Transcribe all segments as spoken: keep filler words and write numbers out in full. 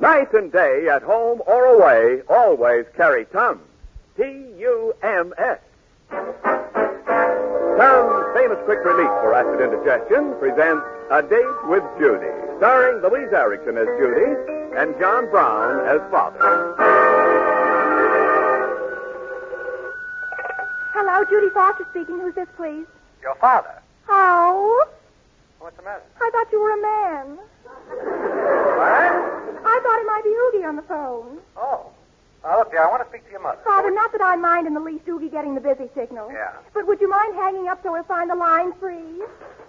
Night and day, at home or away, always carry Tums. T U M S. Tums Famous Quick Relief for Acid Indigestion presents A Date with Judy, starring Louise Erickson as Judy and John Brown as Father. Hello, Judy Foster speaking. Who's this, please? Your father. Oh? What's the matter? I thought you were a man. What? I thought it might be Oogie on the phone. Oh. Uh, look, dear, I want to speak to your mother. Father, not that I mind in the least Oogie getting the busy signal. Yeah. But would you mind hanging up so we'll find the line free?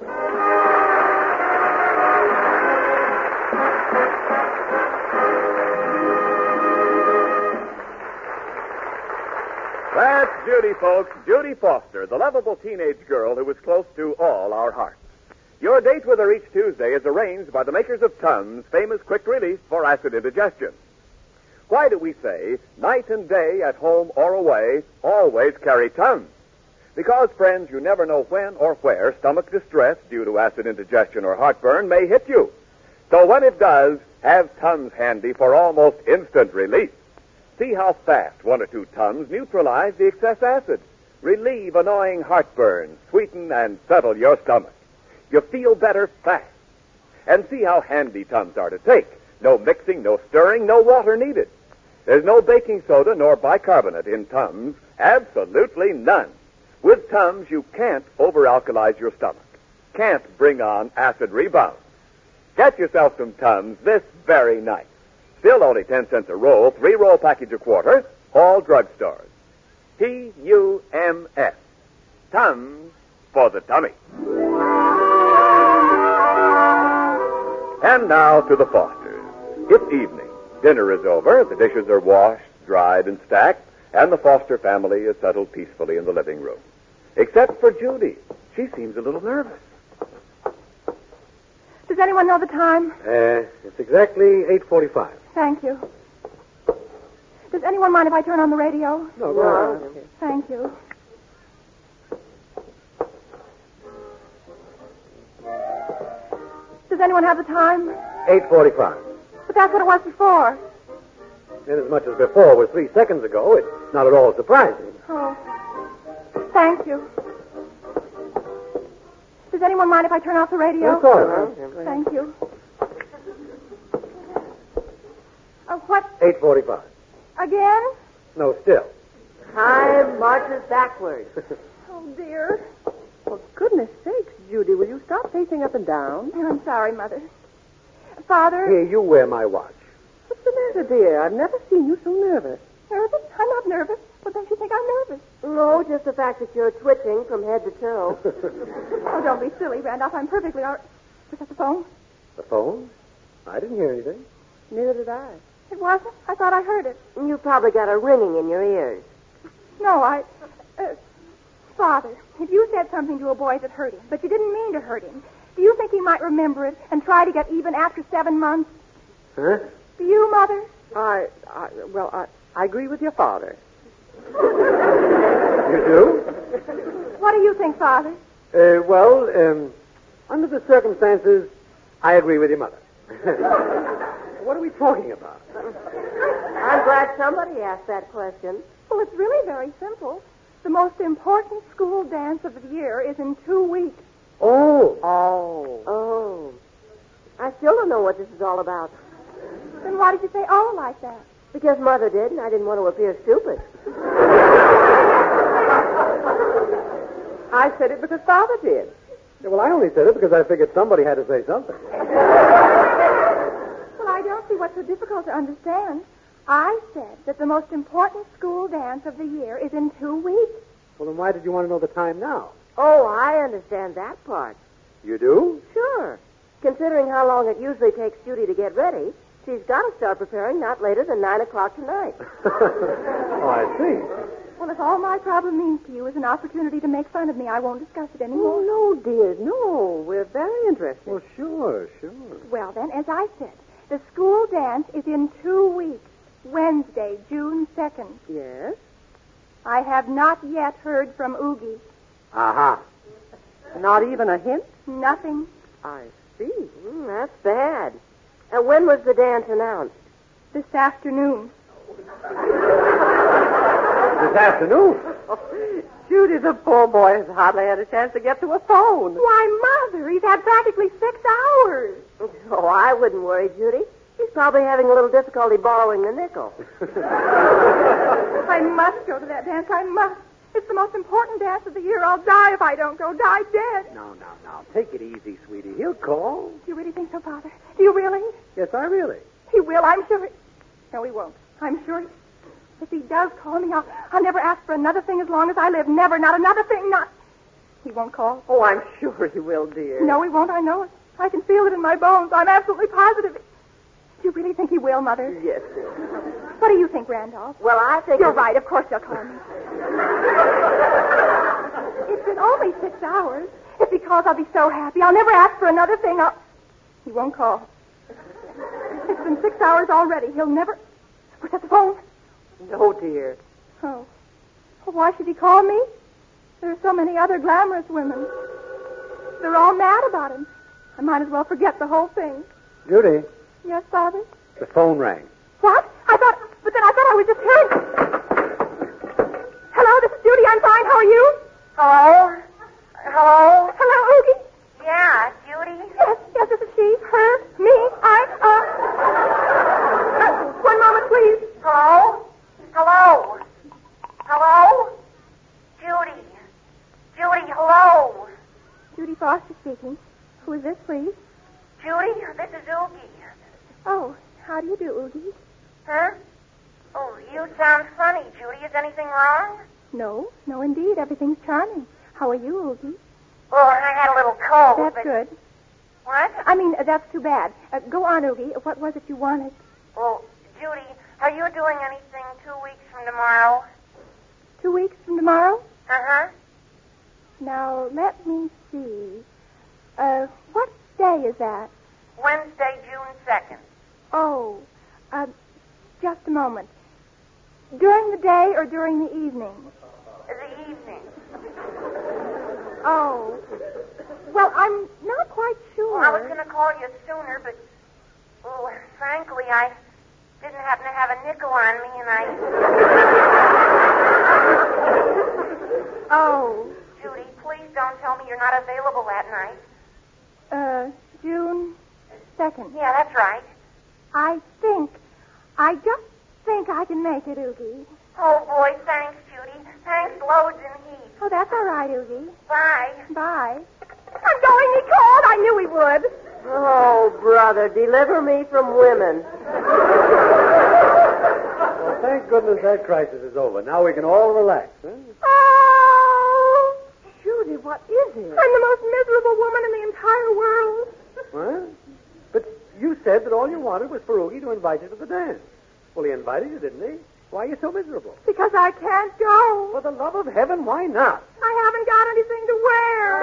That's Judy, folks. Judy Foster, the lovable teenage girl who is close to all our hearts. Your date with her each Tuesday is arranged by the makers of Tums Famous Quick Relief for Acid Indigestion. Why do we say, night and day, at home or away, always carry Tums? Because, friends, you never know when or where stomach distress due to acid indigestion or heartburn may hit you. So when it does, have Tums handy for almost instant relief. See how fast one or two Tums neutralize the excess acid, relieve annoying heartburn, sweeten and settle your stomach. You feel better fast. And see how handy Tums are to take. No mixing, no stirring, no water needed. There's no baking soda nor bicarbonate in Tums. Absolutely none. With Tums, you can't over-alkalize your stomach. Can't bring on acid rebound. Get yourself some Tums this very night. Still only ten cents a roll, three-roll package a quarter, all drugstores. T U M S. Tums for the tummy. And now to the Fosters. It's evening. Dinner is over, the dishes are washed, dried, and stacked, and the Foster family is settled peacefully in the living room. Except for Judy. She seems a little nervous. Does anyone know the time? Uh, it's exactly eight forty-five. Thank you. Does anyone mind if I turn on the radio? No, go on. Okay. Thank you. Does anyone have the time? eight forty-five. But that's what it was before. Inasmuch as before was three seconds ago, it's not at all surprising. Oh. Thank you. Does anyone mind if I turn off the radio? Of course. Thank you. Uh, what? eight forty-five. Again? No, still. Time marches backwards. Oh, dear. For goodness sakes, Judy, will you stop pacing up and down? I'm sorry, Mother. Father? Here, you wear my watch. What's the matter, dear? I've never seen you so nervous. Nervous? I'm not nervous. What makes you think I'm nervous? No, just the fact that you're twitching from head to toe. Oh, don't be silly, Randolph. I'm perfectly all right. Was that the phone? The phone? I didn't hear anything. Neither did I. It wasn't? I thought I heard it. You probably got a ringing in your ears. No, I... Uh, Father, if you said something to a boy that hurt him, but you didn't mean to hurt him, do you think he might remember it and try to get even after seven months? Huh? Do you, Mother? I, I well, I, I agree with your father. You do? What do you think, Father? Uh, well, um, under the circumstances, I agree with your mother. What are we talking about? I'm glad somebody asked that question. Well, it's really very simple. The most important school dance of the year is in two weeks. Oh. Oh. Oh. I still don't know what this is all about. Then why did you say oh like that? Because Mother did, and I didn't want to appear stupid. I said it because Father did. Yeah, well, I only said it because I figured somebody had to say something. Well, I don't see what's so difficult to understand. I said that the most important school dance of the year is in two weeks. Well, then why did you want to know the time now? Oh, I understand that part. You do? Sure. Considering how long it usually takes Judy to get ready, she's got to start preparing not later than nine o'clock tonight. Oh, I see. Well, if all my problem means to you is an opportunity to make fun of me, I won't discuss it anymore. Oh, no, dear, no. We're very interested. Well, sure, sure. Well, then, as I said, the school dance is in two weeks. Wednesday, June second. Yes? I have not yet heard from Oogie. Aha. Not even a hint? Nothing. I see. Mm, that's bad. And when was the dance announced? This afternoon. This afternoon? Judy, the poor boy has hardly had a chance to get to a phone. Why, Mother, he's had practically six hours. Oh, I wouldn't worry, Judy. He's probably having a little difficulty borrowing the nickel. I must go to that dance. I must. It's the most important dance of the year. I'll die if I don't go. Die dead. No, no, no. Take it easy, sweetie. He'll call. Do you really think so, Father? Do you really? Yes, I really. He will, I'm sure. No, he won't. I'm sure. He... If he does call me, I'll, I'll never ask for another thing as long as I live. Never, not another thing, not... He won't call. Oh, I'm sure he will, dear. No, he won't. I know it. I can feel it in my bones. I'm absolutely positive. Do you really think he will, Mother? Yes, dear. What do you think, Randolph? Well, I think... You're right. Of course he'll call me. It's been only six hours. If he calls, I'll be so happy. I'll never ask for another thing. I'll... He won't call. It's been six hours already. He'll never... What's at the phone? No, dear. Oh. Well, why should he call me? There are so many other glamorous women. They're all mad about him. I might as well forget the whole thing. Judy, Yes, Father? the phone rang. What? I thought... But then I thought I was just hearing... Hello, this is Judy. I'm fine. How are you? Hello? Hello? Hello, Oogie. Yeah, Judy? Yes, yes, this is she. Her. Me. I, uh... uh one moment, please. Hello? Hello? Hello? Judy? Judy, hello? Judy Foster speaking. Who is this, please? Judy, this is Oogie. Oh, how do you do, Oogie? Huh? Oh, you sound funny, Judy. Is anything wrong? No, no, indeed. Everything's charming. How are you, Oogie? Well, I had a little cold, That's but... good. What? I mean, uh, that's too bad. Uh, go on, Oogie. What was it you wanted? Well, Judy, are you doing anything two weeks from tomorrow? Two weeks from tomorrow? Uh-huh. Now, let me see. Uh, what day is that? Wednesday, June second. Oh, uh, just a moment. During the day or during the evening? The evening. Oh. Well, I'm not quite sure. Well, I was going to call you sooner, but... Oh, frankly, I didn't happen to have a nickel on me, and I... Oh. Judy, please don't tell me you're not available that night. Uh, June second. Yeah, that's right. I think, I just think I can make it, Oogie. Oh, boy, thanks, Judy. Thanks loads and heaps. Oh, that's all right, Oogie. Bye. Bye. I'm going, he called. I knew he would. Oh, brother, deliver me from women. Well, thank goodness that crisis is over. Now we can all relax, huh? Oh! Judy, what is it? I'm the most miserable woman in the entire world. What? But you said that all you wanted was for Oogie to invite you to the dance. Well, he invited you, didn't he? Why are you so miserable? Because I can't go. For the love of heaven, why not? I haven't got anything to wear.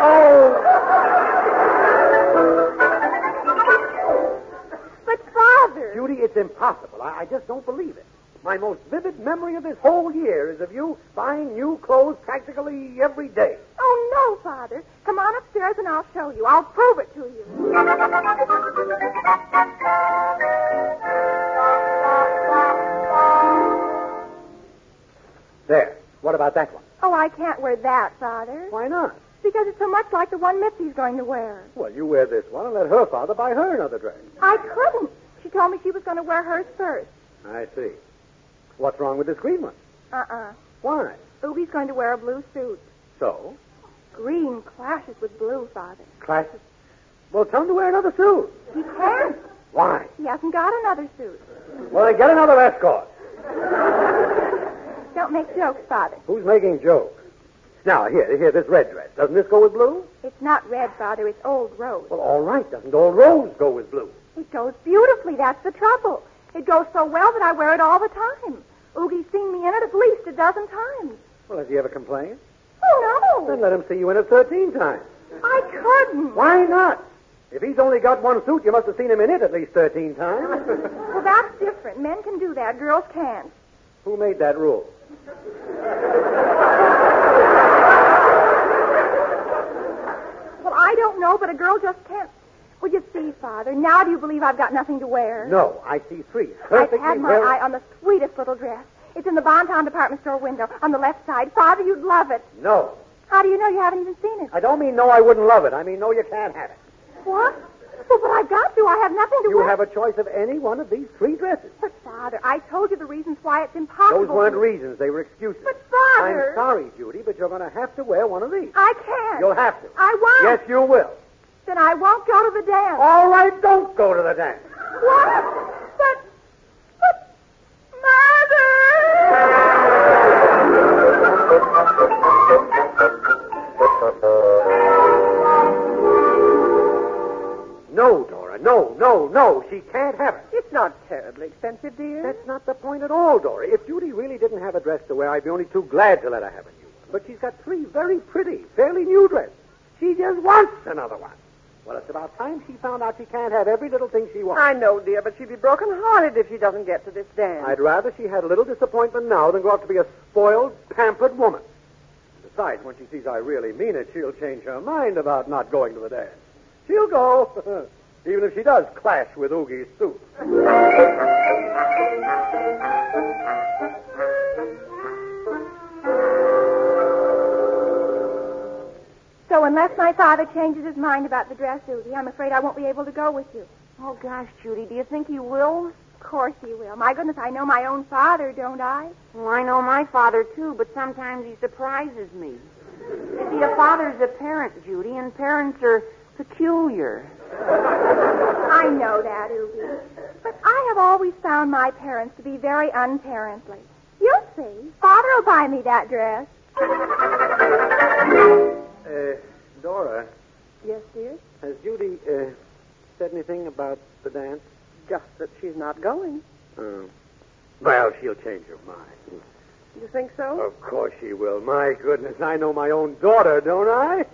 Oh! But, Father... Judy, it's impossible. I, I just don't believe it. My most vivid memory of this whole year is of you buying new clothes practically every day. Oh, no, Father. Come on upstairs and I'll show you. I'll prove it to you. There. What about that one? Oh, I can't wear that, Father. Why not? Because it's so much like the one Mitzi's going to wear. Well, you wear this one and let her father buy her another dress. I couldn't. She told me she was going to wear hers first. I see. What's wrong with this green one? Uh-uh. Why? Oogie's going to wear a blue suit. So? Green clashes with blue, Father. Classes? Well, tell him to wear another suit. He can't. Why? He hasn't got another suit. Well, then get another escort. Don't make jokes, Father. Who's making jokes? Now, here, here, this red dress. Doesn't this go with blue? It's not red, Father. It's old rose. Well, all right. Doesn't old rose go with blue? It goes beautifully. That's the trouble. It goes so well that I wear it all the time. Oogie's seen me in it at least a dozen times. Well, has he ever complained? Oh, no. Then let him see you in it thirteen times. I couldn't. Why not? If he's only got one suit, you must have seen him in it at least thirteen times. Well, that's different. Men can do that. Girls can't. Who made that rule? Well, I don't know, but a girl just can't. Well, you see, Father, now do you believe I've got nothing to wear? No, I see three. I've Perfectly had my very- eye on the sweetest little dress. It's in the Bonton department store window on the left side. Father, you'd love it. No. How do you know you haven't even seen it? I don't mean no, I wouldn't love it. I mean no, you can't have it. What? Well, but I've got to. I have nothing to You wear. have a choice of any one of these three dresses. But, Father, I told you the reasons why it's impossible. Those weren't to... reasons. They were excuses. But, Father... I'm sorry, Judy, but you're going to have to wear one of these. I can't. You'll have to. I won't. Yes, you will. Then I won't go to the dance. All right, don't go to the dance. What? But... But... Mother! No, Dora, no, no, no. She can't have it. It's not terribly expensive, dear. That's not the point at all, Dora. If Judy really didn't have a dress to wear, I'd be only too glad to let her have a new one. But she's got three very pretty, fairly new dresses. She just wants another one. Well, it's about time she found out she can't have every little thing she wants. I know, dear, but she'd be broken-hearted if she doesn't get to this dance. I'd rather she had a little disappointment now than grow up to be a spoiled, pampered woman. Besides, when she sees I really mean it, she'll change her mind about not going to the dance. She'll go, even if she does clash with Oogie's suit. So unless my father changes his mind about the dress, Oogie, I'm afraid I won't be able to go with you. Oh, gosh, Judy, do you think he will? Of course he will. My goodness, I know my own father, don't I? Well, I know my father, too, but sometimes he surprises me. You see, a father's a parent, Judy, and parents are peculiar. I know that, Oogie. But I have always found my parents to be very unparently. You'll see. Father will buy me that dress. Uh, Dora, Yes, dear? has Judy uh, said anything about the dance? Just that she's not going. Oh. Well, she'll change her mind. You think so? Of course she will. My goodness, I know my own daughter, don't I?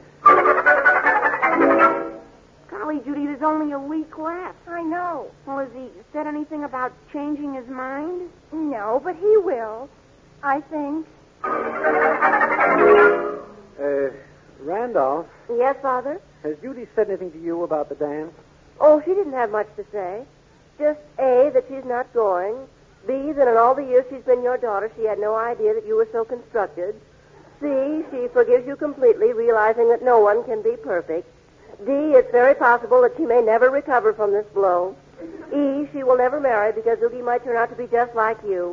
Golly, Judy, there's only a week left. I know. Well, has he said anything about changing his mind? No, but he will. I think. Uh, Randolph, Yes, Father? has Judy said anything to you about the dance? Oh, she didn't have much to say. Just A, that she's not going. B, that in all the years she's been your daughter, she had no idea that you were so constructed. C, she forgives you completely, realizing that no one can be perfect. D, it's very possible that she may never recover from this blow. E, she will never marry because Oogie might turn out to be just like you.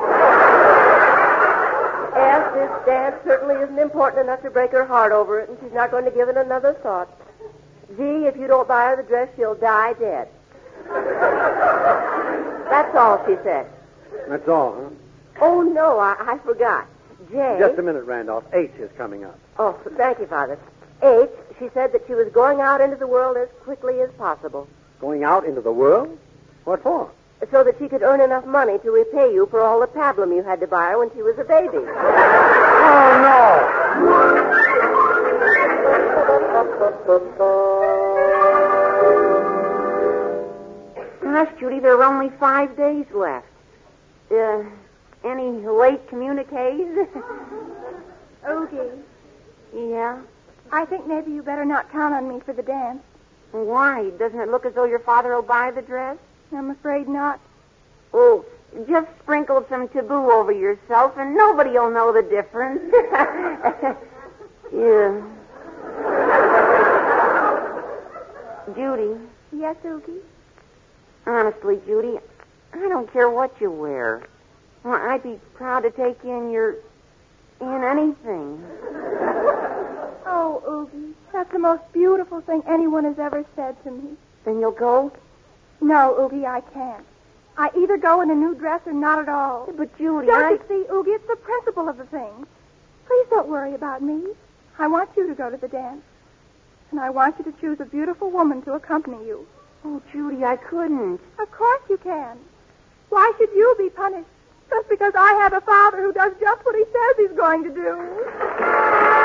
F, this dance certainly isn't important enough to break her heart over it, and she's not going to give it another thought. G, if you don't buy her the dress, she'll die dead. That's all she said. That's all, huh? Oh, no, I, I forgot. J. Just a minute, Randolph. H is coming up. Oh, thank you, Father. H, she said that she was going out into the world as quickly as possible, Going out into the world? What for? so that she could earn enough money to repay you for all the pablum you had to buy her when she was a baby. Gosh, Judy, there are only five days left. Uh, any late communiques? Oogie, Yeah? I think maybe you better not count on me for the dance. Why? Doesn't it look as though your father will buy the dress? I'm afraid not. Oh, just sprinkle some taboo over yourself and nobody will know the difference. Yeah. Judy, Yes, Oogie? honestly, Judy, I don't care what you wear. Well, I'd be proud to take you in your... in anything. Oh, Oogie, that's the most beautiful thing anyone has ever said to me. Then you'll go? No, Oogie, I can't. I either go in a new dress or not at all. But, Judy, Don't I... you see, Oogie, it's the principle of the thing. Please don't worry about me. I want you to go to the dance. And I want you to choose a beautiful woman to accompany you. Oh, Judy, I couldn't. Of course you can. Why should you be punished? Just because I have a father who does just what he says he's going to do.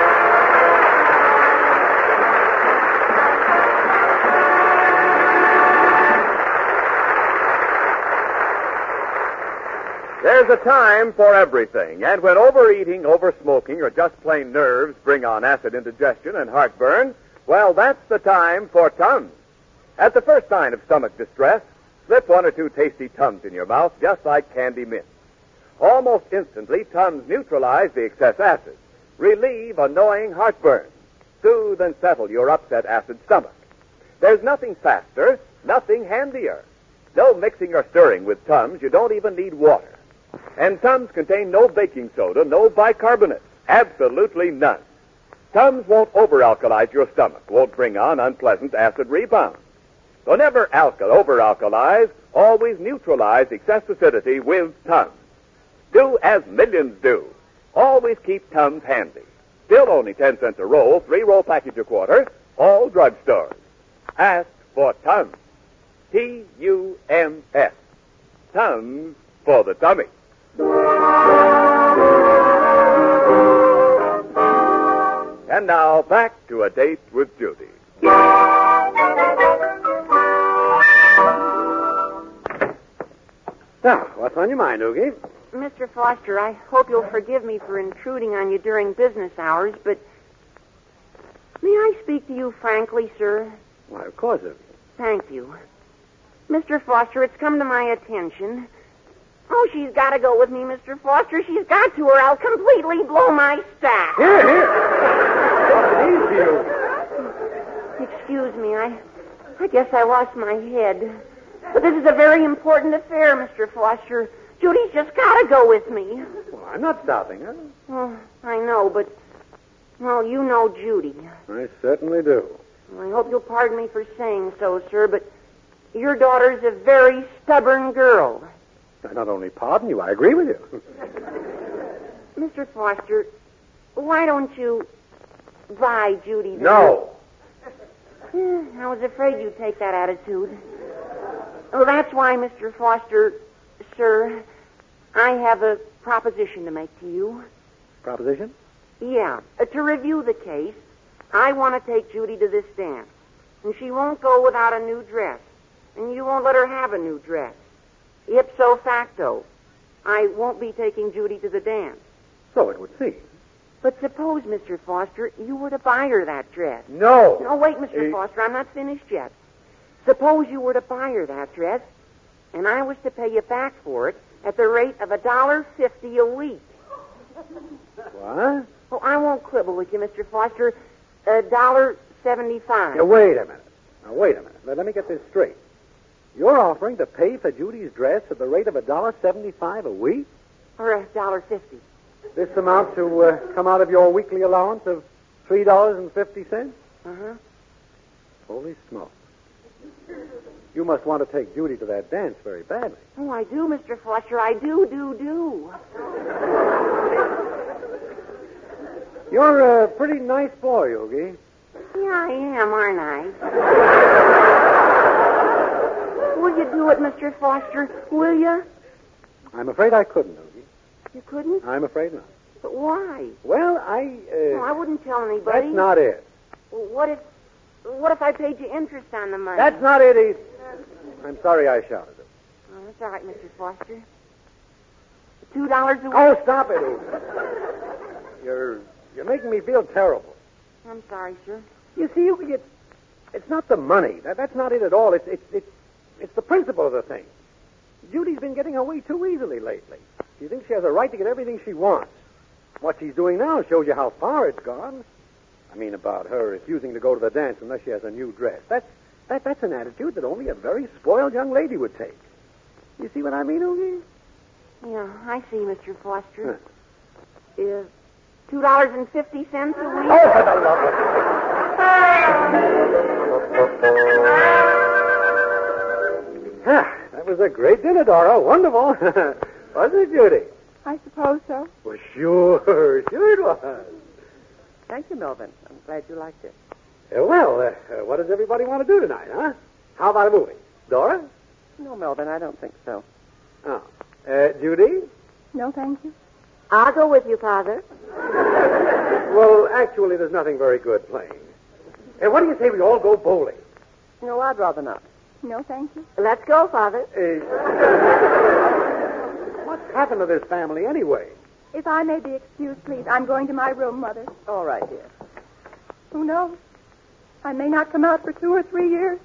There's a time for everything, and when overeating, oversmoking, or just plain nerves bring on acid indigestion and heartburn, well, that's the time for Tums. At the first sign of stomach distress, slip one or two tasty Tums in your mouth, just like candy mint. Almost instantly, Tums neutralize the excess acid, relieve annoying heartburn, soothe and settle your upset acid stomach. There's nothing faster, nothing handier. No mixing or stirring with Tums. You don't even need water. And Tums contain no baking soda, no bicarbonate. Absolutely none. Tums won't over-alkalize your stomach, won't bring on unpleasant acid rebounds. So never alka- over-alkalize, always neutralize excess acidity with Tums. Do as millions do. Always keep Tums handy. Still only ten cents a roll, three-roll package a quarter, all drugstores. Ask for Tums. T U M S. Tums for the tummy. And now, back to A Date with Judy. Now, what's on your mind, Oogie? Mister Foster, I hope you'll forgive me for intruding on you during business hours, but may I speak to you frankly, sir? Why, of course, Oogie. Thank you. Mister Foster, it's come to my attention. Oh, she's got to go with me, Mister Foster. She's got to, or I'll completely blow my stack. Here, here. What's it easy, Excuse me, I, I guess I lost my head. But this is a very important affair, Mister Foster. Judy's just got to go with me. Well, I'm not stopping her. Oh, I know, but, well, you know Judy. I certainly do. I hope you'll pardon me for saying so, sir, but your daughter's a very stubborn girl. I not only pardon you, I agree with you. Mister Foster, why don't you buy Judy? the- No. I was afraid you'd take that attitude. Oh, that's why, Mister Foster, sir, I have a proposition to make to you. Proposition? Yeah, uh, to review the case, I want to take Judy to this dance. And she won't go without a new dress. And you won't let her have a new dress. Ipso facto, I won't be taking Judy to the dance. So it would seem. But suppose, Mister Foster, you were to buy her that dress. No. No, wait, Mister Eh. Foster, I'm not finished yet. Suppose you were to buy her that dress, and I was to pay you back for it at the rate of a dollar fifty a week. What? Oh, I won't quibble with you, Mister Foster. A dollar seventy-five. Now, wait a minute. Now, wait a minute. Let, let me get this straight. You're offering to pay for Judy's dress at the rate of a dollar seventy-five a week? Or a dollar fifty. This amount to uh, come out of your weekly allowance of three dollars and fifty cents? Uh-huh. Holy smoke. You must want to take Judy to that dance very badly. Oh, I do, Mister Foster. I do, do, do. You're a pretty nice boy, Yogi. Yeah, I am, aren't I? Will you do it, Mister Foster? Will you? I'm afraid I couldn't, Yogi. You couldn't? I'm afraid not. But why? Well, I... Uh, Oh, I wouldn't tell anybody. That's not it. Well, what if... What if I paid you interest on the money? That's not it either. I'm sorry I shouted it. Oh, that's all right, Mister Foster. Two dollars a week? Oh, stop it, Yogi. You're... You're making me feel terrible. I'm sorry, sir. You see, Yogi, it's, it's not the money. That, that's not it at all. It's, it's, it's, it's the principle of the thing. Judy's been getting her way too easily lately. She thinks she has a right to get everything she wants. What she's doing now shows you how far it's gone. I mean, about her refusing to go to the dance unless she has a new dress. That's, that, that's an attitude that only a very spoiled young lady would take. You see what I mean, Oogie? Yeah, I see, Mister Foster. Huh. Is two dollars and fifty cents a week? Oh, for the love of... Ah, that was a great dinner, Dora. Wonderful. Wasn't it, Judy? I suppose so. Well, sure. Sure it was. Thank you, Melvin. I'm glad you liked it. Uh, well, uh, uh, what does everybody want to do tonight, huh? How about a movie? Dora? No, Melvin, I don't think so. Oh. Uh, Judy? No, thank you. I'll go with you, Father. Well, actually, there's nothing very good playing. Uh, what do you say we all go bowling? No, I'd rather not. No, thank you. Let's go, Father. Uh, what's happened to this family anyway? If I may be excused, please, I'm going to my room, Mother. All right, dear. Who knows? I may not come out for two or three years.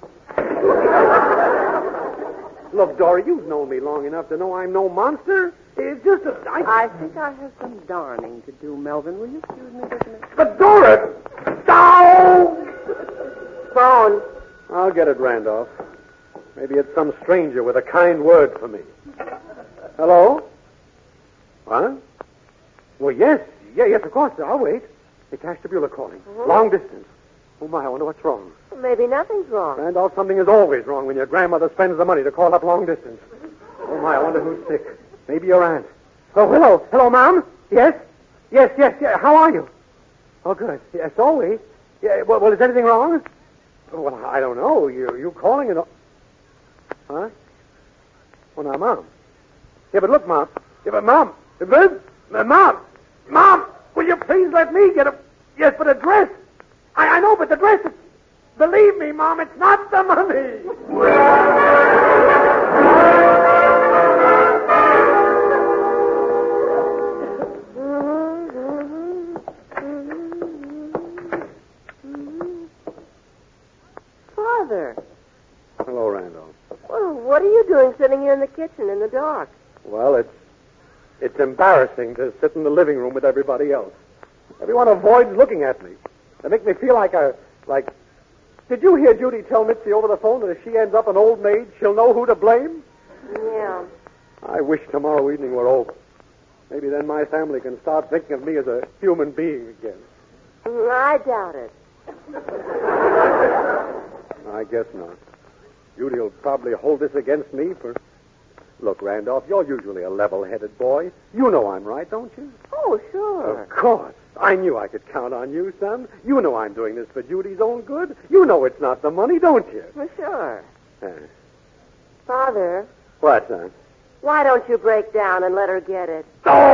Look, Dora, you've known me long enough to know I'm no monster. It's just a... I, I think I have some darning to do, Melvin. Will you excuse me just a minute? But, Dora! No! Phone. I'll get it, Randolph. Maybe it's some stranger with a kind word for me. Hello? What? Well, yes. Yeah, yes, of course. I'll wait. It's Ashtabula calling. Mm-hmm. Long distance. Oh, my, I wonder what's wrong. Maybe nothing's wrong. Randolph, something is always wrong when your grandmother spends the money to call up long distance. Oh, my, I wonder who's sick. Maybe your aunt. Oh, hello. Hello, Mom? Yes? Yes, yes, yes. How are you? Oh, good. Yes, always. Yeah, well, well, is anything wrong? Oh, well, I don't know. You you calling and... Huh? Well, now, Mom. Yeah, but look, Mom. Yeah, but Mom. Mom. Mom. Mom, will you please let me get a... Yes, but a dress. I, I know, but the dress is... Believe me, Mom, it's not the money. Father. Hello, Randolph. Well, what are you doing sitting here in the kitchen in the dark? Well, it's... It's embarrassing to sit in the living room with everybody else. Everyone avoids looking at me. They make me feel like a... Like... Did you hear Judy tell Mitzi over the phone that if she ends up an old maid, she'll know who to blame? Yeah. I wish tomorrow evening were over. Maybe then my family can start thinking of me as a human being again. Mm, I doubt it. I guess not. Judy will probably hold this against me for... Look, Randolph, you're usually a level-headed boy. You know I'm right, don't you? Oh, sure. Of course. I knew I could count on you, son. You know I'm doing this for Judy's own good. You know it's not the money, don't you? Well, sure. Uh, Father, what, son? why don't you break down and let her get it?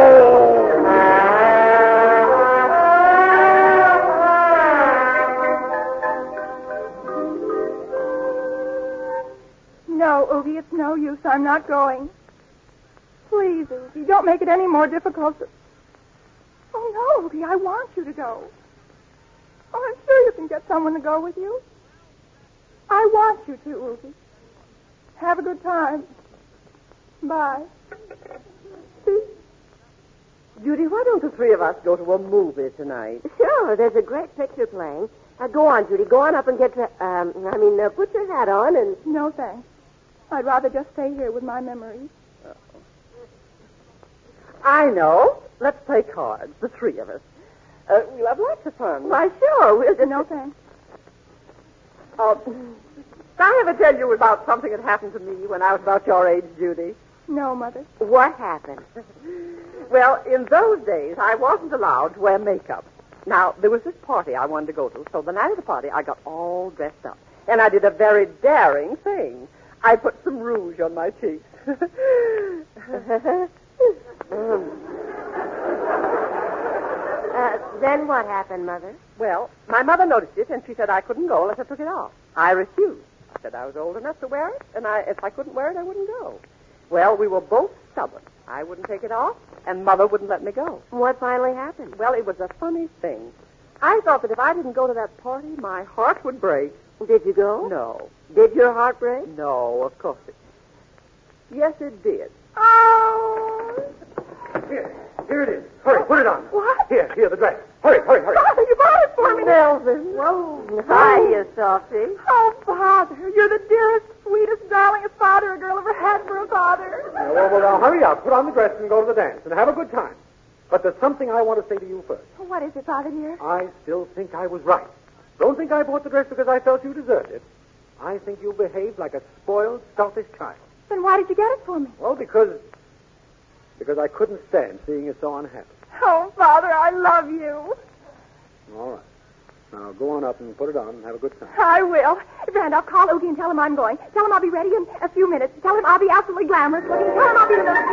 No, Oogie, it's no use. I'm not going. Please, Oogie, don't make it any more difficult. To... Oh, no, Oogie, I want you to go. Oh, I'm sure you can get someone to go with you. I want you to, Oogie. Have a good time. Bye. See? Judy, why don't the three of us go to a movie tonight? Sure, there's a great picture playing. Now, go on, Judy. Go on up and get to, um, I mean, uh, put your hat on and... No, thanks. I'd rather just stay here with my memories. I know. Let's play cards, the three of us. Uh, we'll have lots of fun. Why, sure. We'll just... No, thanks. Oh, did I ever tell you about something that happened to me when I was about your age, Judy? No, Mother. What happened? Well, in those days, I wasn't allowed to wear makeup. Now, there was this party I wanted to go to, so the night of the party, I got all dressed up. And I did a very daring thing. I put some rouge on my cheeks. mm. uh, then what happened, Mother? Well, my mother noticed it, and she said I couldn't go unless I took it off. I refused. I said I was old enough to wear it, and I, if I couldn't wear it, I wouldn't go. Well, we were both stubborn. I wouldn't take it off, and Mother wouldn't let me go. What finally happened? Well, it was a funny thing. I thought that if I didn't go to that party, my heart would break. Did you go? No. Did your heart break? No, of course it... Yes, it did. Oh! Here, here it is. Hurry, put it on. What? Here, here, the dress. Hurry, hurry, hurry. Father, you bought it for me. Melvin. Whoa. Hi, you softy. Oh, Father, you're the dearest, sweetest, darlingest father a girl ever had for a father. Now, well, well, now, hurry up. Put on the dress and go to the dance and have a good time. But there's something I want to say to you first. What is it, Father, dear? I still think I was right. Don't think I bought the dress because I felt you deserved it. I think you behaved like a spoiled, selfish child. Then why did you get it for me? Well, because... because I couldn't stand seeing you so unhappy. Oh, Father, I love you. All right. Now, go on up and put it on and have a good time. I will. Randolph, call Oogie and tell him I'm going. Tell him I'll be ready in a few minutes. Tell him I'll be absolutely glamorous looking. Tell him I'll be the...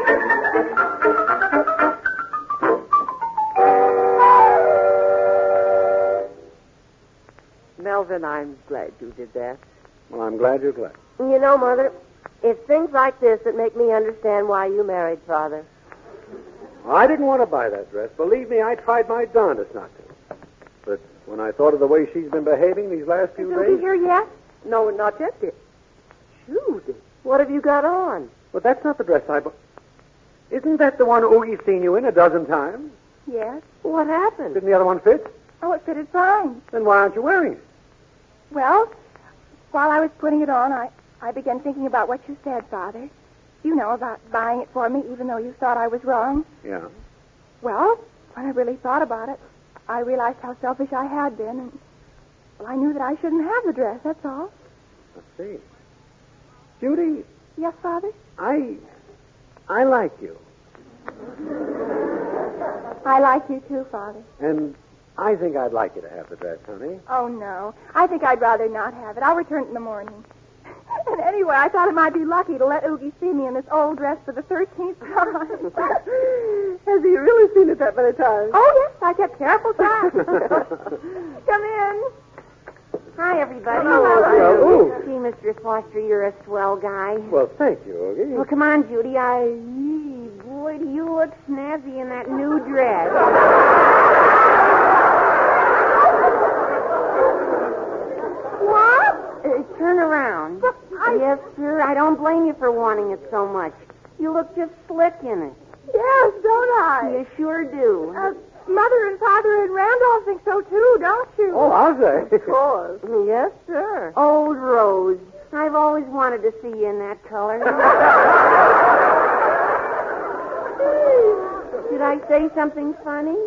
Melvin, I'm glad you did that. Well, I'm glad you're glad. You know, Mother, it's things like this that make me understand why you married Father. I didn't want to buy that dress. Believe me, I tried my darndest not to. But when I thought of the way she's been behaving these last few Is days. Oogie here yet? No, not yet, dear. Judy, what have you got on? But that's not the dress I bought. Isn't that the one Oogie's seen you in a dozen times? Yes. What happened? Didn't the other one fit? Oh, it fitted fine. Then why aren't you wearing it? Well, while I was putting it on, I, I began thinking about what you said, Father. You know, about buying it for me, even though you thought I was wrong. Yeah. Well, when I really thought about it, I realized how selfish I had been, and, well, I knew that I shouldn't have the dress, that's all. Let's see. Judy, Yes, Father? I... I like you. I like you too, Father. And I think I'd like you to have the dress, honey. Oh, no. I think I'd rather not have it. I'll return it in the morning. And anyway, I thought it might be lucky to let Oogie see me in this old dress for the thirteenth time. Has he really seen it that many times? Oh, yes, I kept careful track. Come in. Hi, everybody. Hello, Hello. Gee, Mister Foster, you're a swell guy. Well, thank you, Oogie. Well, come on, Judy. I... Gee, boy, do you look snazzy in that new dress. What? Uh, turn around. I... Yes, sir. I don't blame you for wanting it so much. You look just slick in it. Yes, don't I? You sure do. Uh, Mother and Father and Randolph think so, too, don't you? Oh, I'll say. Of course. Yes, sir. Old Rose. I've always wanted to see you in that color. Did I say something funny?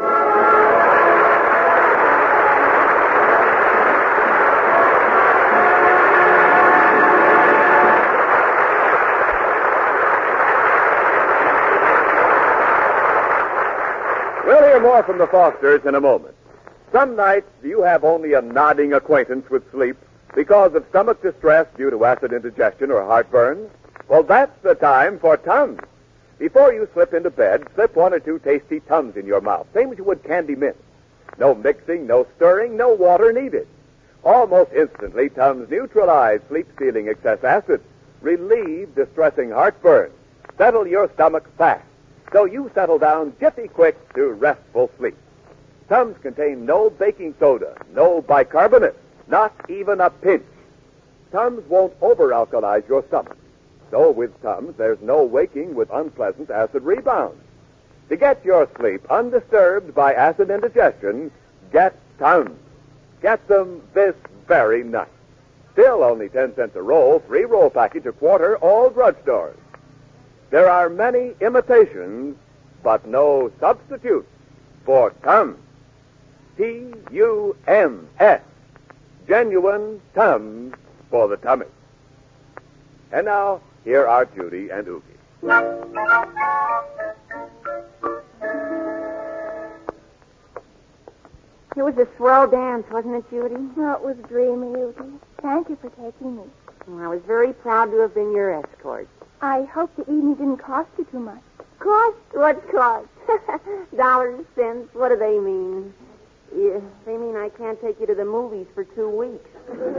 We'll hear more from the Fosters in a moment. Some nights you have only a nodding acquaintance with sleep because of stomach distress due to acid indigestion or heartburn. Well, that's the time for Tums. Before you slip into bed, slip one or two tasty Tums in your mouth, same as you would candy mints. No mixing, no stirring, no water needed. Almost instantly, Tums neutralize sleep-stealing excess acid, relieve distressing heartburn, settle your stomach fast, so you settle down jiffy quick to restful sleep. Tums contain no baking soda, no bicarbonate, not even a pinch. Tums won't over-alkalize your stomach. So with Tums, there's no waking with unpleasant acid rebound. To get your sleep undisturbed by acid indigestion, get Tums. Get them this very night. Still only ten cents a roll, three-roll package a quarter, all drugstores. There are many imitations, but no substitutes for Tums. T U M S. Genuine Tums for the tummy. And now, here are Judy and Oogie. It was a swell dance, wasn't it, Judy? Oh, it was dreamy, Oogie. Thank you for taking me. Well, I was very proud to have been your escort. I hope the evening didn't cost you too much. Cost? What's cost? Dollars, cents, what do they mean? Yeah, they mean I can't take you to the movies for two weeks.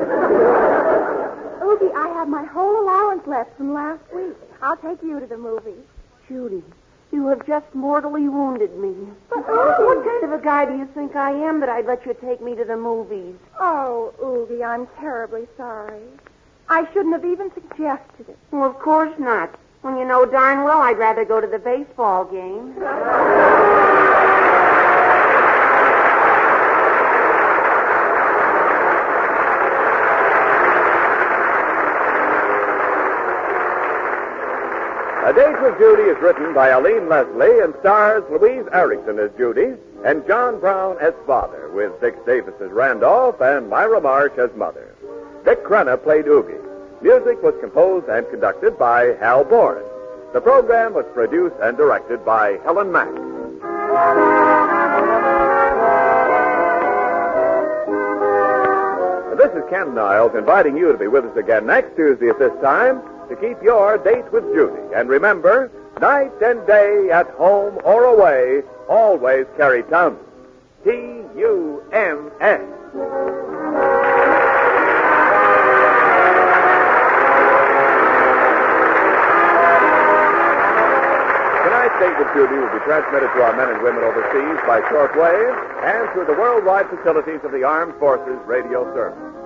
Oogie, I have my whole allowance left from last week. I'll take you to the movies. Judy, you have just mortally wounded me. But, Oogie... What kind of a guy do you think I am that I'd let you take me to the movies? Oh, Oogie, I'm terribly sorry. I shouldn't have even suggested it. Well, of course not. When you know darn well I'd rather go to the baseball game. A Date with Judy is written by Aline Leslie and stars Louise Erickson as Judy and John Brown as father, with Dick Davis as Randolph and Myra Marsh as mother. Dick Crenna played Oogie. Music was composed and conducted by Hal Boren. The program was produced and directed by Helen Mack. This is Ken Niles inviting you to be with us again next Tuesday at this time to keep your date with Judy. And remember, night and day, at home or away, always carry Tums. T U M S. Tonight's date of duty will be transmitted to our men and women overseas by shortwave and through the worldwide facilities of the Armed Forces Radio Service.